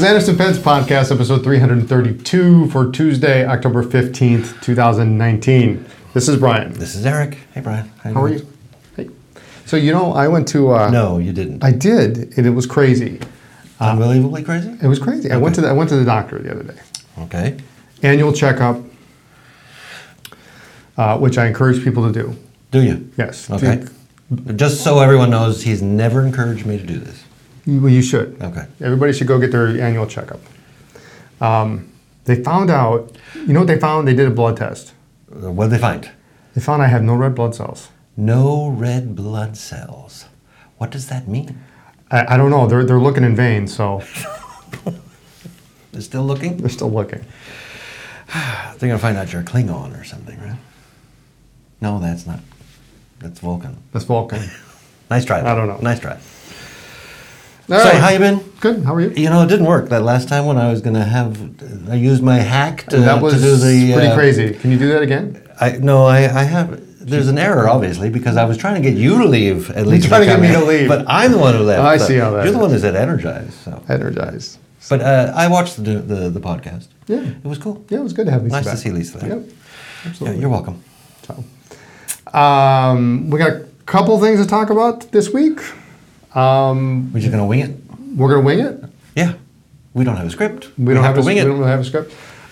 Anderson Pens Podcast, episode 332 for Tuesday, October 15th, 2019. This is Brian. This is Eric. Hey, Brian. How are you? Hey. So, I went to... No, you didn't. I did, and it was crazy. Unbelievably crazy? It was crazy. Okay. I went to the doctor the other day. Okay. Annual checkup, which I encourage people to do. Do you? Yes. Okay. Just so everyone knows, he's never encouraged me to do this. Well, you should. Okay. Everybody should go get their annual checkup. They found out, you know what they found? They did a blood test. What did they find? They found I have no red blood cells. No red blood cells. What does that mean? I don't know. They're looking in vain, so. They're still looking? They're still looking. They're going to find out you're a Klingon or something, right? No, that's not. That's Vulcan. That's Vulcan. Nice try. I don't know. Nice try. All So, right. how you been? Good. How are you? It didn't work that last time when I was going to have... I used my hack to, that was to do the... pretty crazy. Can you do that again? I have... There's an error, obviously, because I was trying to get you to leave at least. You're trying to get me to leave. But I'm the one who left. I see how that You're the is. one who said energized. So. Energized. But I watched the podcast. Yeah. It was cool. Yeah, it was good to have Lisa Nice back. to see Lisa there. Yep. Absolutely. Yeah, you're welcome. So, we got a couple things to talk about this week. We're just going to wing it? We're going to wing it. Yeah. We don't have a script. We don't have to wing it. We don't really have a script.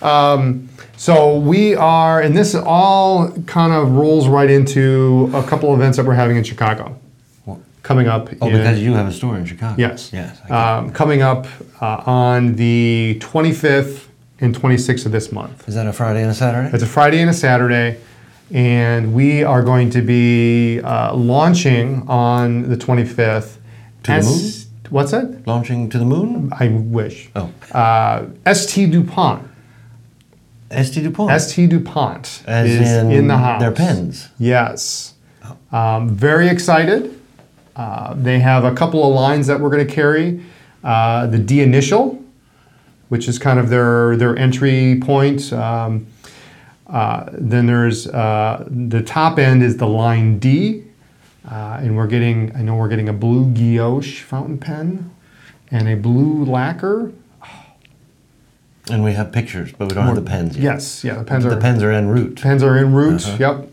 So we are, and this all kind of rolls right into a couple events that we're having in Chicago. What? Coming up. Because you have a store in Chicago. Yes. Yes. Coming up on the 25th and 26th of this month. Is that a Friday and a Saturday? It's a Friday and a Saturday, and we are going to be launching on the 25th. To the moon? What's that? Launching to the moon? I wish. Oh. ST DuPont. ST DuPont. ST DuPont As is in the house. Their pens. Yes. Very excited. They have a couple of lines that we're going to carry. The D Initial, which is kind of their entry point. Then there's the top end is the line D. And I know we're getting a blue guilloche fountain pen and a blue lacquer. And we have pictures, but we don't have the pens yet. Yes, yeah, the pens are en route. Pens are en route. Yep.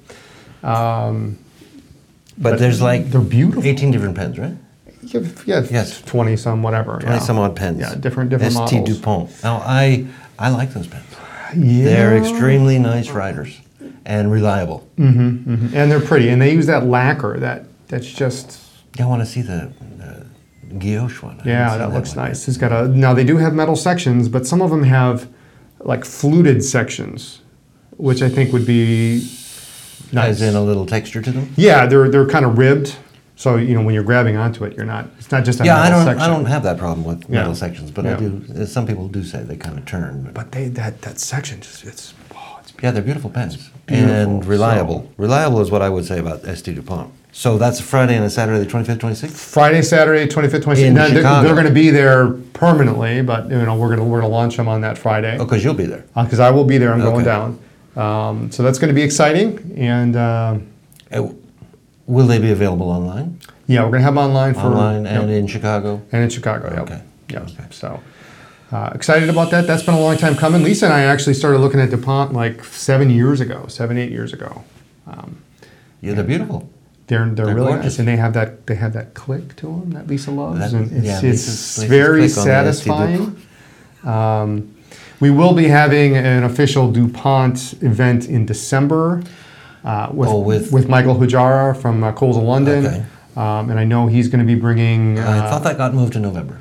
But there's like they're beautiful. 18 different pens, right? Yeah, Yes. 20 some whatever. 20 some odd pens. Yeah, different ST models. DuPont. Now I like those pens. Yeah. They're extremely nice riders and reliable. And they're pretty, and they use that lacquer that's just. I want to see the guilloche one. Yeah, that looks nice. It's got now they do have metal sections, but some of them have like fluted sections, which I think would be nice. As in a little texture to them. Yeah, they're kind of ribbed, so when you're grabbing onto it, it's not just a metal section. I don't have that problem with metal Yeah. sections, but Yeah. I do. Some people do say they kind of turn. But that section just it's Yeah, they're beautiful pens. beautiful, And reliable. Reliable is what I would say about ST DuPont. So that's a Friday and a Saturday, the 25th, 26th? Friday, Saturday, 25th, 26th. In Now, Chicago. they're going to be there permanently, but we're going to launch them on that Friday. Oh, because you'll be there. Because I will be there. I'm going Okay. down. So that's going to be exciting. And Will they be available online? yeah, we're going to have them online for Online and yep, in Chicago? and in Chicago. Yep. Okay. Yep. Okay. So excited about that. That's been a long time coming. Lisa and I actually started looking at DuPont like 7, 8 years ago. Yeah, they're beautiful. They're really gorgeous. nice, and they have that click to them that Lisa loves, and it's Lisa's very click on the ST satisfying. We will be having an official DuPont event in December with Michael Hujara from Coles of London, Okay. and I know he's going to be bringing. I thought that got moved to November.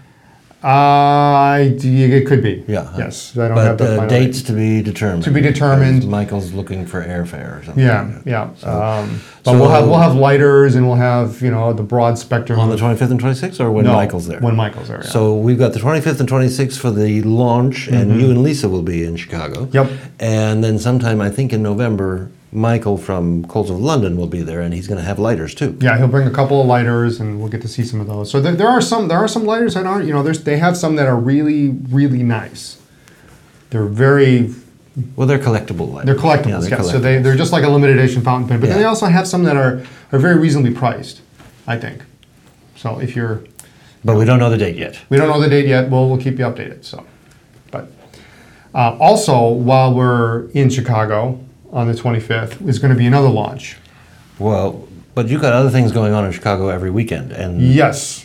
It could be. Yeah. Yes, I don't have the final dates to be determined. To be determined. Because Michael's looking for airfare or something. Yeah. So, But we'll have lighters, and we'll have the broad spectrum on the 25th and 26th, or when Michael's there? When Michael's there. Yeah. So we've got the 25th and 26th for the launch, and you and Lisa will be in Chicago. Yep. And then sometime, I think in November, Michael from Coles of London will be there, and he's going to have lighters too. Yeah, he'll bring a couple of lighters, and we'll get to see some of those. So there are some lighters that aren't. They have some that are really, really nice. They're very. Well, they're collectible lighters. They're collectibles. Yeah, they're So collectibles. they're just like a limited edition fountain pen, but then Yeah. they also have some that are very reasonably priced, I think. So if you're, But we don't know the date yet. we don't know the date yet. We'll keep you updated. So. Also, while we're in Chicago on the 25th, is going to be another launch. Well, but you got other things going on in Chicago every weekend, and Yes.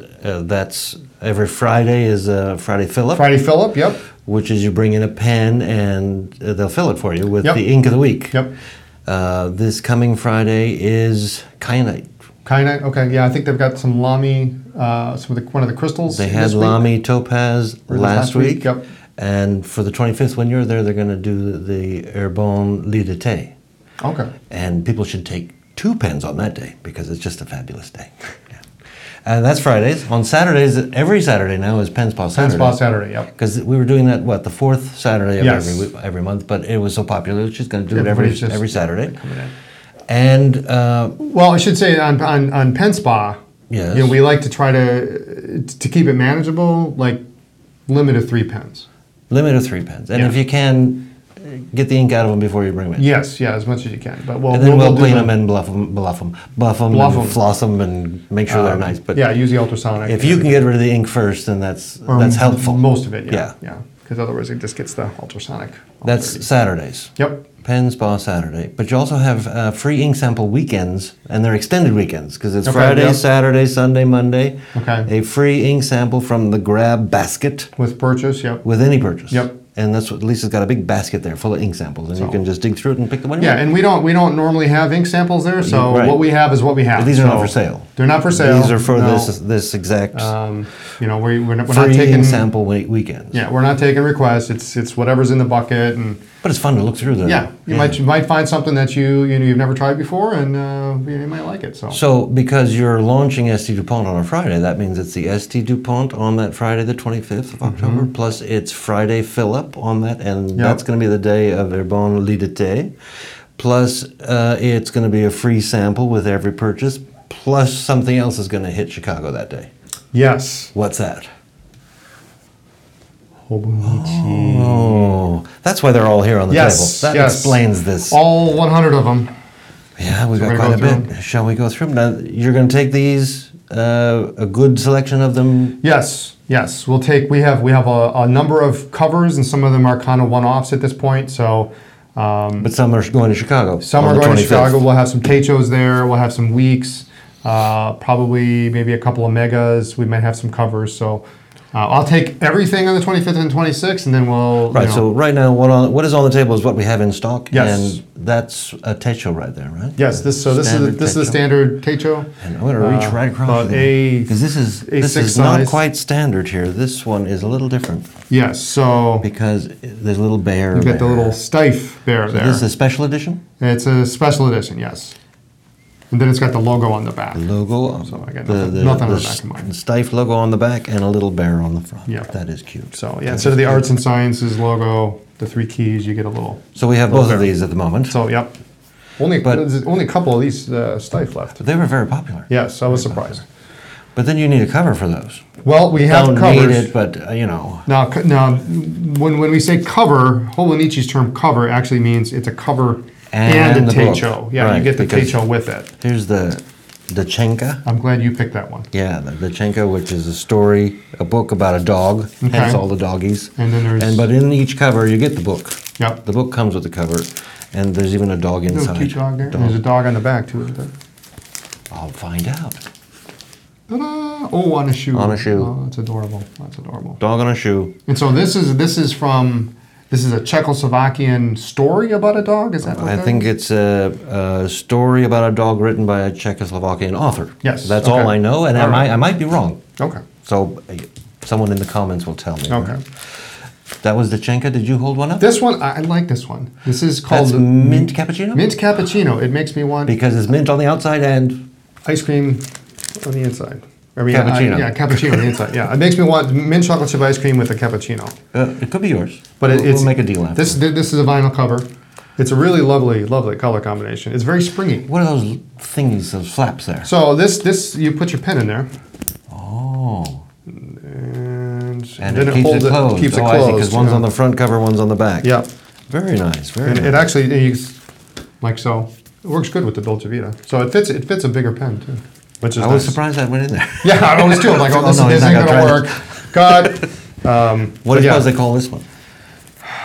that's every Friday is a Friday fill-up, Friday Phillip, yep. which is you bring in a pen and they'll fill it for you with Yep. the ink of the week. Yep. This coming Friday is kyanite. Kyanite, okay. Yeah, I think they've got some Lamy, one of the crystals. They had this week. Lamy Topaz Or last week. Yep. And for the 25th, when you're there, they're going to do the Herbon Lit de Thé. Okay. And people should take 2 pens on that day because it's just a fabulous day. Yeah. And that's Fridays. On Saturdays, every Saturday now is Pen Spa Saturday. Pen Spa Saturday, yep. Because we were doing that, the 4th Saturday of Yes. every month, but it was so popular, it's just going to do it Everybody's every just Saturday. coming in. And Well, I should say on Pen Spa, Yes. we like to try to keep it manageable, like limit of 3 pens. limit of 3 pens. And Yeah. if you can, get the ink out of them before you bring them in. Yes, yeah, as much as you can. But And then we'll do clean the- them and buff them, Bluff and 'em. floss them, and make sure they're nice. But yeah, use the ultrasonic. if you can get rid of the ink first, then that's Or helpful. Most of it, Yeah. yeah. Because otherwise it just gets the ultrasonic. That's Saturdays. Yep. Pen Spa Saturday. But you also have free ink sample weekends, and they're extended weekends because it's Okay, Friday, yep. Saturday, Sunday, Monday. Okay. A free ink sample from the Grab basket With purchase, yep. with any purchase. Yep. And that's what Lisa's got a big basket there full of ink samples, and you So- can just dig through it and pick the one you Yeah, want. and we don't normally have ink samples there, so Right. what we have is what we have. These are not So for sale. They're not for sale. These are for no. this exact We're not free taking ink sample weekends. Yeah, we're not taking requests. It's whatever's in the bucket, and But it's fun to look through them. yeah, you might find something that you've never tried before, and you might like it. So, because you're launching ST DuPont on a Friday, that means it's the ST DuPont on that Friday, the 25th of October, plus it's Friday fill up on that, and Yep. that's going to be the day of Herbon Lit de Thé. Plus, it's going to be a free sample with every purchase, plus something else is going to hit Chicago that day. Yes, What's that? Hobonichi. Oh, that's why they're all here on the Yes, table. That yes. explains this. All 100 of them. Yeah, we've So got we're quite a gonna go bit. through Shall we go through them? Now, you're going to take these, a good selection of them. Yes, yes. We have a number of covers, and some of them are kind of one-offs at this point. So But some are going to Chicago. some on are the going to 25th. Chicago. We'll have some Techos there. We'll have some weeks. Probably maybe a couple of megas. We might have some covers. So I'll take everything on the 25th and 26th, and then we'll Right, so right now, what is on the table is what we have in stock. Yes. And that's a Techo right there, right? yes. This is Standard the Techo. standard Techo. And I'm going to reach right across. about a Because this A6 is not size. quite standard here. This one is a little different Yes. So because there's a little bear. you get the there. little Stife bear there. This is a special edition. It's a special edition. Yes. And then it's got the logo on the back. Logo. So I got nothing on the back of mine. The Stife logo on the back and a little bear on the front. Yeah. That is cute. So yeah, instead of the Arts and Sciences logo, the 3 keys, you get a little. So we have both bear. of these at the moment. So yep. There's only a couple of these Stife left. They were very popular. Yes, I was surprised. But then you need a cover for those. Well, we have Don't covers. need it, but you know. Now, when we say cover, Hobonichi's term cover actually means it's a cover and a the book. Techo. Yeah, Right, you get the because Techo with it. Here's the Chenka. I'm glad you picked that one. Yeah, the Chenka, which is a book about a dog, hence Okay. all the doggies. And then there's- but in each cover you get the book. Yep. The book comes with the cover, and there's even a dog Little inside. cute dog there. There's a dog on the back too, isn't there? I'll find out. Ta-da! Oh, on a shoe. On a shoe. Oh, that's adorable. That's adorable. Dog on a shoe. And so this is a Czechoslovakian story about a dog. Is that what I that think is? it's a story about a dog written by a Czechoslovakian author. Yes, That's okay. all I know, and All right. I might be wrong. Okay. So someone in the comments will tell me. Okay. That was the Chenka. Did you hold one up? This one, I like this one. This is called That's the mint cappuccino? mint cappuccino. It makes me want Because it's mint on the outside and ice cream on the inside. I mean, Cappuccino. yeah, cappuccino on the inside. Yeah, it makes me want mint chocolate chip ice cream with a cappuccino. it could be yours. But we'll make a deal after. This is a vinyl cover. It's a really lovely color combination. It's very springy. What are those thingies, those flaps there? So this you put your pen in there, Oh. and And then it keeps it holds closed. Keeps it I closed. see, because one's yeah. on the front cover, one's on the back. Yeah, Very nice, very and nice. it actually like so. It works good with the Dolce Vita. So it fits a bigger pen too, which is I was nice. surprised that went in there. Yeah, I was too. I'm like, oh, this no, he's isn't not gonna gonna work. God. What do you suppose they call this one?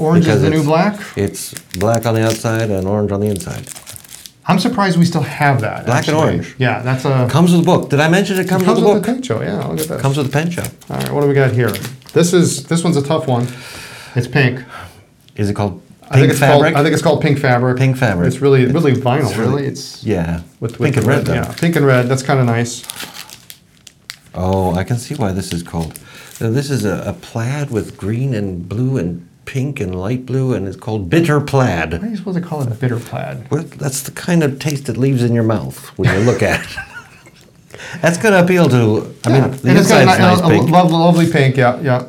Orange is because the new black? It's black on the outside and orange on the inside. I'm surprised we still have that. Black and actually. orange. Yeah, that's a... Comes with a book. Did I mention it comes with a with book? the paint show, yeah, look at this. Comes with a pen show. All right, what do we got here? This one's a tough one. It's pink. Is it called I think pink it's fabric? Called, I think it's called pink fabric. Pink fabric. It's really vinyl, really. It's Yeah. with pink the and red, though. Yeah, pink and red. That's kind of nice. Oh, I can see why this is called. This is a plaid with green and blue and pink and light blue, and it's called bitter plaid. Why are you supposed to call it a bitter plaid? Well, that's the kind of taste it leaves in your mouth when you look at it. That's going to appeal to, I mean, the and it's got inside's nice pink. lovely pink, yeah.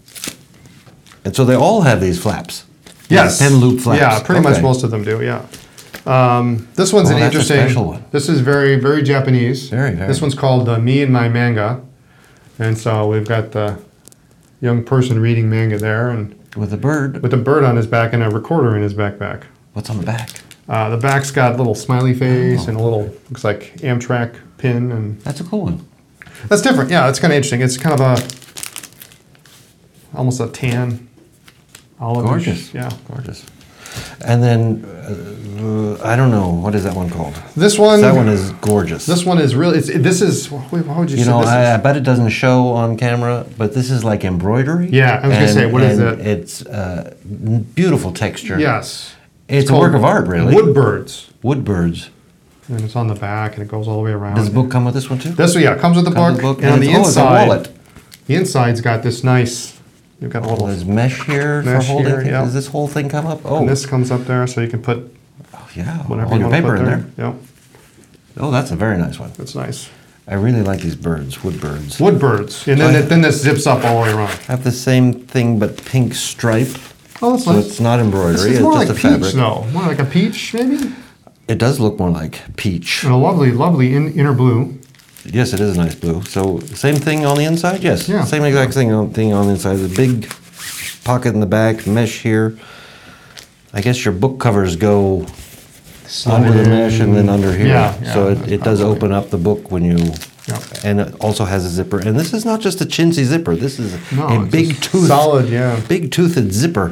And so they all have these flaps. Yes. 10 loop flaps. Yeah, pretty much Okay. most of them do, yeah. This one's Oh, an that's a interesting... special one. This is very, very Japanese. Very, very. This one's called Me and My Manga. And so we've got the young person reading manga there, and With a bird. with a bird on his back and a recorder in his backpack. What's on the back? The back's got a little smiley face Oh. and a little, looks like Amtrak pin, and That's a cool one. that's different. Yeah, it's kind of interesting. It's kind of almost a tan, olive. Gorgeous. Yeah. Gorgeous. And then, I don't know, what is that one called? This one. That one is gorgeous. This one is really. This is. Wait, how would you, You say know, this I is? bet it doesn't show on camera, but this is like embroidery. Yeah, I was gonna say, what is and it? It's beautiful texture. Yes. It's a called work of art, really. Woodbirds, Woodbirds. and it's on the back, and it goes all the way around. Does the book come with this one too? This one, yeah, comes with the Comes book, with and on the it's a inside, wallet. the inside's got this nice. You've got a little. There's mesh here Mesh for holding here, things. yeah. Does this whole thing come up? Oh, And this comes up there, so you can put oh, yeah. whatever All you your want to paper put in there. there. Yeah, Oh, that's a very nice one. that's nice. I really like these birds, woodbirds. Woodbirds, and then this zips up all the way around. I have the same thing, but pink stripe. Oh, that's So nice. it's not embroidery. This is It's more just like a peach, fabric. though. More like a peach, maybe. It does look more like peach. And a lovely inner blue. Yes, it is a nice blue. So same thing on the inside. Yes, Yeah. same exact thing on the inside. The big pocket in the back, mesh here. I guess your book covers go under the mesh and then under here. Yeah, so that's it does probably- open up the book when you. Yeah. And it also has a zipper. And this is not just a chintzy zipper. This is No, a it's big just tooth, solid, yeah. big toothed zipper.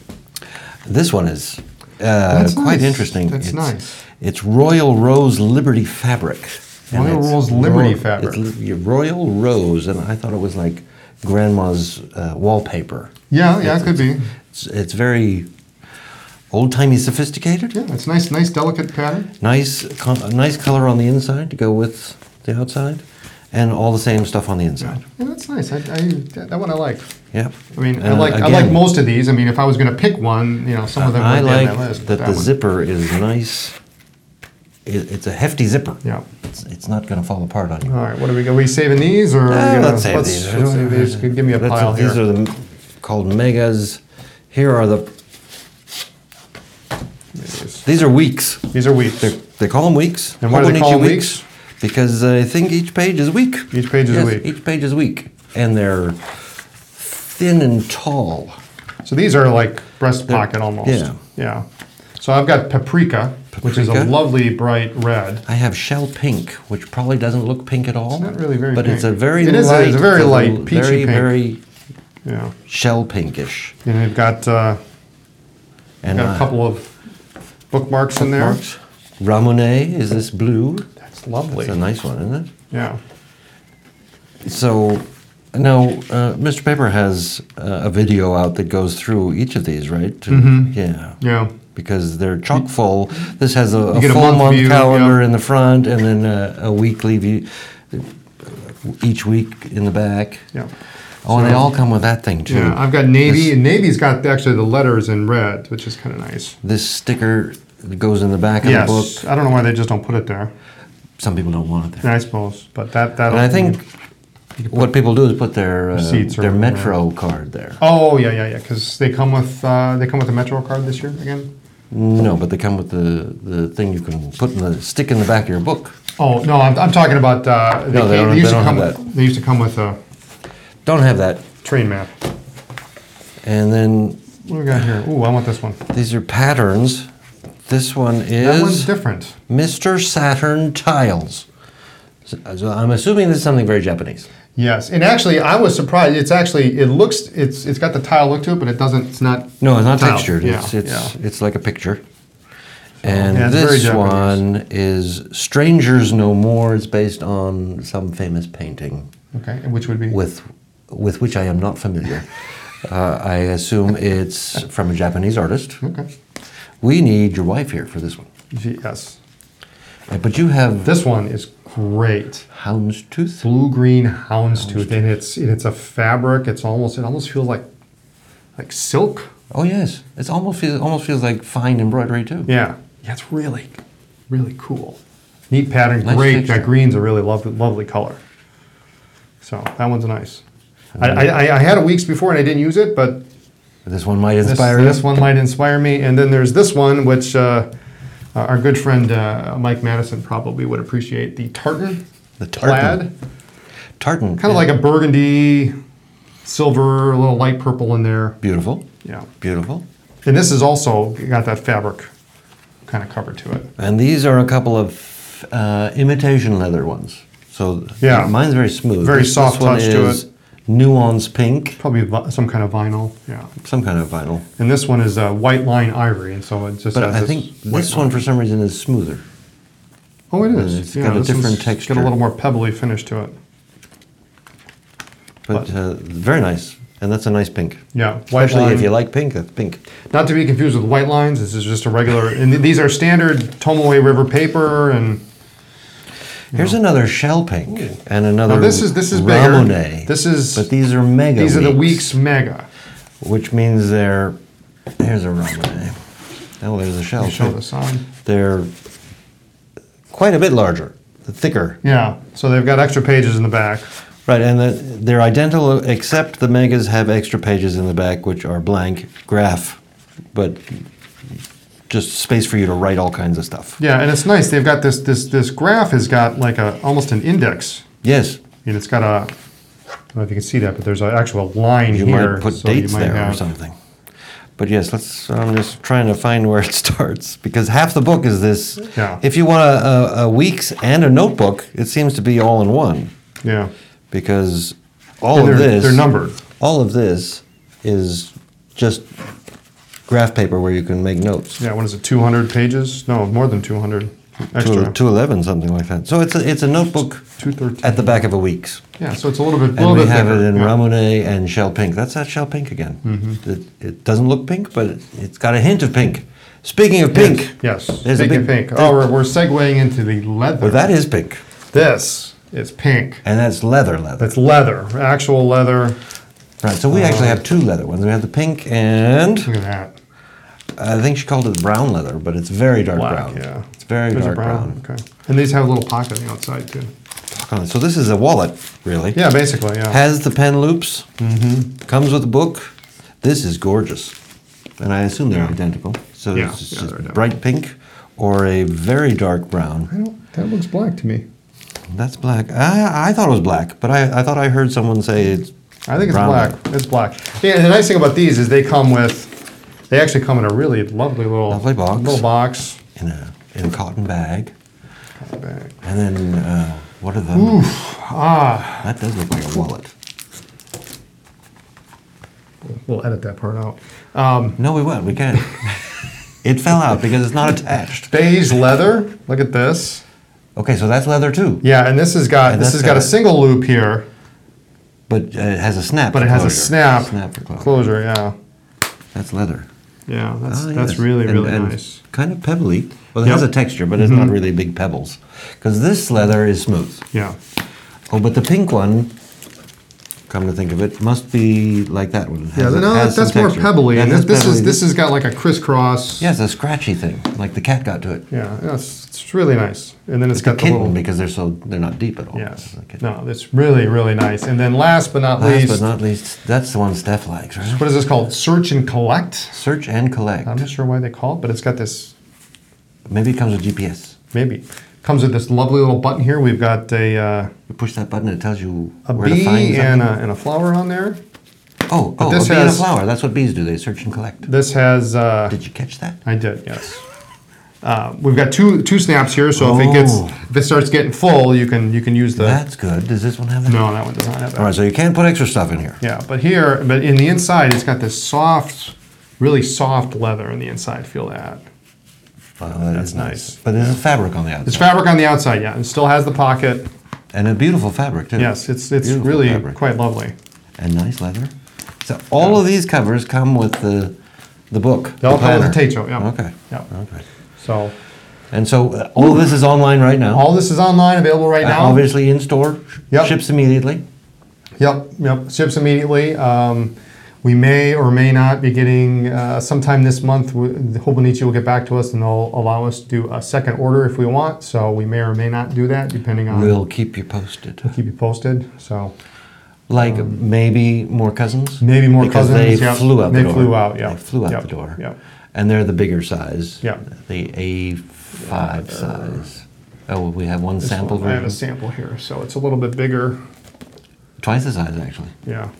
This one is That's quite nice. interesting. That's it's, nice. It's Royal Rose Liberty fabric. And Royal it's Rose Liberty fabric. It's Royal Rose, and I thought it was like grandma's wallpaper. Yeah, it could be. It's very old-timey sophisticated. Yeah, it's nice, delicate pattern. Nice color on the inside to go with the outside, and all the same stuff on the inside. Yeah, that's nice. That one I like. Yep. I mean, I And like again, most of these. I mean, if I was going to pick one, some of them I would be on like that list. that but the one- zipper is nice. It's a hefty zipper. Yeah. It's not going to fall apart on you. All right, what are we saving these or? Let's save these. Let's save these. Give me a pile here. These are called megas. Here are these are weeks. These are weeks. They call them weeks. And why do they call them Hobonichi weeks? Because I think each page is a week. Each page is a Yes, week. Each page is a week, and they're thin and tall. So these are like breast pocket almost. yeah. Yeah. So I've got paprika, which is a Paprika. lovely bright red. I have shell pink, which probably doesn't look pink at all. It's not really very but pink. it's a very It is light. it's a very light peachy very, pink. very Yeah. shell pinkish. And I've got And a couple of bookmarks in there. bookmarks. Ramune is this blue. That's lovely. It's a nice one, isn't it? Yeah. So now, Mr. Paper has a video out that goes through each of these, right? Yeah. Yeah. Because they're chock full. This has a get a full month month view, calendar yeah. in the front, and then a weekly view, each week in the back. Yeah. Oh, and they all come with that thing too. Yeah. I've got navy, and navy's got actually the letters in red, which is kind of nice. This sticker that goes in the back of the book. Yes. I don't know why they just don't put it there. Some people don't want it there. I suppose, but that. And I think what people do is put their Receipts or their whatever. Metro card there. Oh yeah. Because they come with the Metro card this year again. No, but they come with the thing you can put in the stick in the back of your book. Oh no, I'm talking about. No, they don't- used they to don't come have with, They used to come with a Don't have that. train map. And then What do we got here? Ooh, I want this one. these are patterns. This one That one's is different. Mr. Saturn Tiles. So I'm assuming this is something very Japanese. Yes, and actually, I was surprised. It's got the tile look to it, but it doesn't. It's not. No, it's not tiled. textured. Yeah, It's like a picture. And yeah, it's very this Japanese. one is Strangers No More. It's based on some famous painting Okay, and which would be with which I am not familiar. I assume it's from a Japanese artist. Okay. We need your wife here for this one. Yes. But you have This one is great. houndstooth. Blue-green houndstooth, and it's a fabric. It almost feels like silk. Oh yes, it almost feels like fine embroidery too. Yeah. Yeah, it's really, really cool. Neat pattern, Nice great. texture. That green's a really lovely color. So that one's nice. I had it weeks before and I didn't use it, but This one might inspire this you. one might inspire me. And then there's this one, which our good friend Mike Madison probably would appreciate. The tartan, The tartan. plaid, Tartan. kind of like a burgundy, silver, a little light purple in there. Beautiful. Yeah. Beautiful. And this is also got that fabric kind of cover to it. And these are a couple of imitation leather ones. So Yeah. mine's very smooth. Very This soft one touch to is nuance pink, Probably some kind of vinyl. Yeah. some kind of vinyl. And this one is white line ivory, and so it just But has I this think white this one for some reason is smoother. Oh, it is. It's got a this different one's texture. Got a little more pebbly finish to it. But very nice. And that's a nice pink. Yeah, white Especially line. if you like pink, that's pink. Not to be confused with white lines. This is just a regular. And these are standard Tomoe River paper, and Here's another shell pink and another now this is bigger. Ramune. This is But these are mega these are the weeks, Weeks Mega. which means here's a Ramune. Oh, there's a shell Show too. this on. They're quite a bit larger, thicker. Yeah, so they've got extra pages in the back. Right, and they're identical except the megas have extra pages in the back, which are blank graph, but just space for you to write all kinds of stuff. Yeah, and it's nice. They've got this graph has got like almost an index, Yes, and it's got I don't know if you can see that, but there's an actual line you here. might put so you dates might there or have- something. But yes, I'm just trying to find where it starts because half the book is this. Yeah. If you want a weeks and a notebook, it seems to be all in one Yeah, because all and of this they're numbered. all of this is just graph paper where you can make notes. Yeah, what is it? 200 pages? No, more than 200 extra. 211, something like that. So it's a notebook 213. at the back of a weeks. Yeah, so it's a little bit. And we have thicker. it in Yeah. Ramune and shell pink. That's that shell pink again. It doesn't look pink, but it's got a hint of pink. Speaking of pink, Yes. There's a Speaking of big- pink. Oh, we're segueing into the leather. well, that is pink. This is pink. And that's leather. That's leather, actual leather. Right, so we actually have two leather ones. We have the pink and Look at that. I think she called it brown leather, but it's very dark Black, brown. yeah. It's very There's dark a brown. brown. Okay. And these have a little pocket on the outside too. So this is a wallet, really. Yeah, basically, yeah. Has the pen loops. Comes with a book. This is gorgeous. And I assume they're Yeah. identical. So Yeah, it's yeah, just they're bright pink or a very dark brown. That looks black to me. That's black. I thought it was black, but I thought I heard someone say it's I think it's brown. black. It's black. Yeah, and the nice thing about these is they actually come in a really lovely Lovely box. Little box. in a cotton bag. Bag. And then what are those? Ah, That does look like a wallet. we'll edit that part out. No, we won't. We can't. It fell out because it's not attached. Beige leather. Look at this. Okay, so that's leather too, Yeah, and this has got And this that's has got a got- single loop here, but it has a snap. but for it has a closure. snap for closure. closure. Yeah, That's leather. yeah, that's Ah, that's yes. really And- really and nice. Kind of pebbly. Well, it Yep. has a texture, but it's not really big pebbles. Because this leather is smooth. Yeah, Oh, but the pink one, come to think of it, must be like that one. yeah. Has- No, has that's some more texture. pebbly, That and has this pebbly. has got like a crisscross. Yeah, it's a scratchy thing, like the cat got to it. Yeah, it's really nice. And then it's got the Kitten, little. because they're not deep at all. Yes. The kitten. No, it's really really nice. And then last but not Last least, but not least, that's the one Steph likes, right? what is this called? Search and collect. Search and collect. I'm not sure why they call it, but it's got this. Maybe it comes with GPS. Maybe comes with this lovely little button here. We've got a You push that button, it tells you a where to find bee something. and a flower on there. Oh, this a bee and a has- flower. That's what bees do. They search and collect. This has. Did you catch that? I did, yes. we've got two snaps here, so if it starts getting full, you can use the. That's good. Does this one have that? No, that one does not have that. All right, so you can't put extra stuff in here. Yeah, but in the inside, it's got this soft, really soft leather in the inside. Feel that. Wow, that's nice. But there's fabric on the outside. It's fabric on the outside, yeah. It still has the pocket. And a beautiful fabric, too. Yes, it's really quite lovely. And nice leather. So all of these covers come with the book. They all come with the Techo, yeah. Okay. Yeah. Okay. So all of this is online right now. all this is online, available right now. Obviously in store. Yep. Ships immediately. Yep. Ships immediately. We may or may not be getting, sometime this month, Hobonichi will get back to us and they'll allow us to do a second order if we want. So we may or may not do that, depending on. We'll keep you posted. We'll keep you posted. So. Like maybe more cousins? Maybe more because cousins. They flew out the door. They flew out, yeah. They flew out the door. Yeah. And they're the bigger size. Yeah. The A5 size. Oh, we have one sample version? I have a sample here, so it's a little bit bigger. Twice the size, actually. Yeah.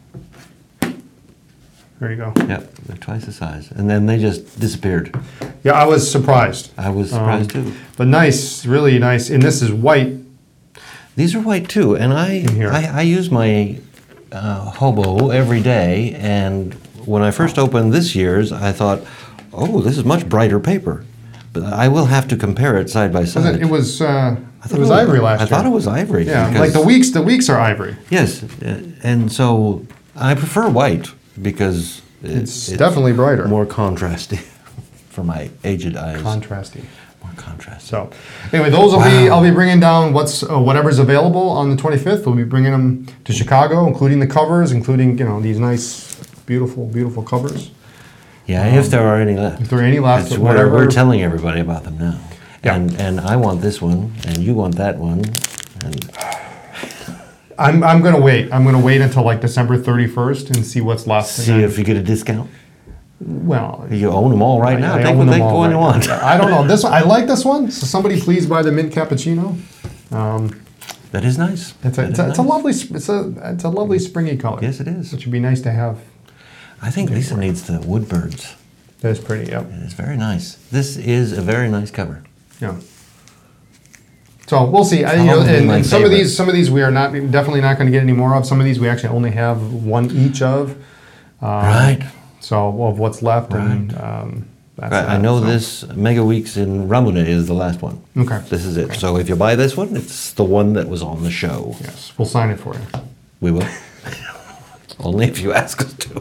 There you go. Yep, they're twice the size. And then they just disappeared. Yeah, I was surprised. I was surprised too. But nice, really nice. And this is white. These are white too. And I use my Hobo every day. And when I first opened this year's, I thought, oh, this is much brighter paper. But I will have to compare it side by side. It was ivory last year. I thought it was ivory. Yeah, like the weeks are ivory. Yes, and so I prefer white because it's definitely brighter, more contrasty for my aged eyes. Contrasty, more contrasty. So, anyway, those will be. I'll be bringing down whatever's available on the 25th. We'll be bringing them to Chicago, including the covers, including these nice, beautiful covers. Yeah, if there are any left. If there are any left, we're telling everybody about them now. Yeah. And I want this one, and you want that one, and I'm gonna wait. I'm gonna wait until like December 31st and see what's left. See if you get a discount. Well, you own them all right now. Take the one you want. I don't know. This one, I like this one. So somebody please buy the mint cappuccino. That is nice. It's a lovely springy color. Yes, it is. Which would be nice to have. I think Lisa needs the Woodbirds. That is pretty. Yep. It's very nice. This is a very nice cover. Yeah. So we'll see. And some of these we are definitely not going to get any more of. Some of these we actually only have one each of. Right. So of what's left, right. And that's I know this Mega Weeks in Ramune is the last one. Okay. This is it. Okay. So if you buy this one, it's the one that was on the show. Yes, we'll sign it for you. We will. Only if you ask us to.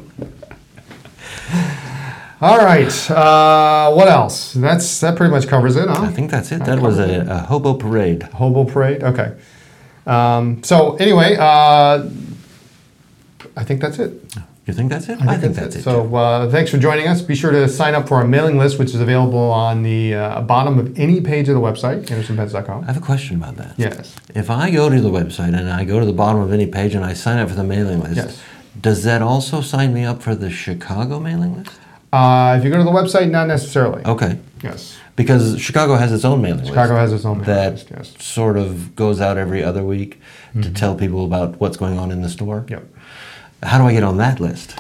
All right. What else? That pretty much covers it, huh? I think that's it. That was a hobo parade. Hobo parade. Okay. So anyway, I think that's it. You think that's it? I think that's it. So thanks for joining us. Be sure to sign up for our mailing list, which is available on the bottom of any page of the website, AndersonPens.com. I have a question about that. Yes. If I go to the website and I go to the bottom of any page and I sign up for the mailing list, yes. Does that also sign me up for the Chicago mailing list? If you go to the website, not necessarily. Okay. Yes. Because Chicago has its own mailing list. Chicago has its own mailing list, yes. That sort of goes out every other week to tell people about what's going on in the store. Yep. How do I get on that list?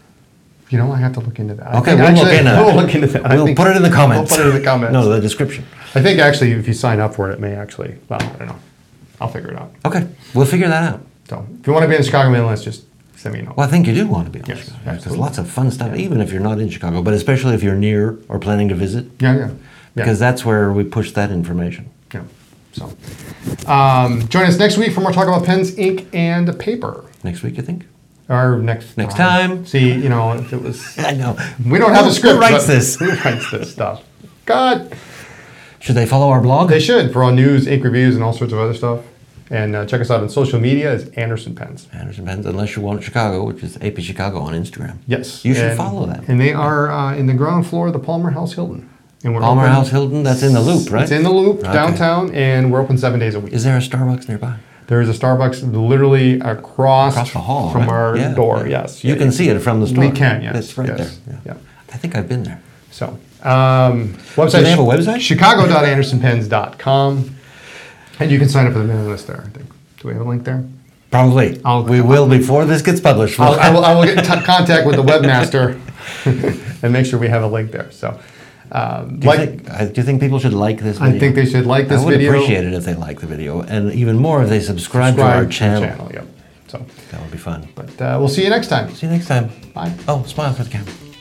I have to look into that. Okay, we'll look into that. We'll put it in the comments. We'll put it in the comments. No, the description. I think actually if you sign up for it, it may actually, I don't know. I'll figure it out. Okay, we'll figure that out. So if you want to be in the Chicago mailing list, just send me a note. Well, I think you do want to be in Chicago. There's lots of fun stuff, even if you're not in Chicago, but especially if you're near or planning to visit. Yeah. Because that's where we push that information. Yeah. So join us next week for more talk about pens, ink, and paper. Next week, you think? Or next time. See, if it was... I know. We don't have a script. Who writes this? Who writes this stuff? God. Should they follow our blog? They should, for all news, ink reviews, and all sorts of other stuff. And check us out on social media as Anderson Pens. Anderson Pens, unless you want Chicago, which is AP Chicago on Instagram. Yes. You should follow that. And they are in the ground floor of the Palmer House Hilton. And Palmer House Hilton, that's in the Loop, right? It's in the Loop, downtown, and we're open 7 days a week. Is there a Starbucks nearby? There is a Starbucks literally across the hall from our door. Yeah. Yes, you can see it from the store. We can, yes. It's right there. Yeah. I think I've been there. So, website. Do they have a website? Chicago.AndersonPens.com, and you can sign up for the mailing list there. I think. Do we have a link there? Probably. We will before this gets published. I will get in contact with the webmaster and make sure we have a link there. So, Do you think people should like this video? I think they should like this video. video. I would appreciate it if they like the video, and even more if they subscribe to our channel. Yep. So that would be fun. But we'll see you next time. See you next time. Bye. Oh, smile for the camera.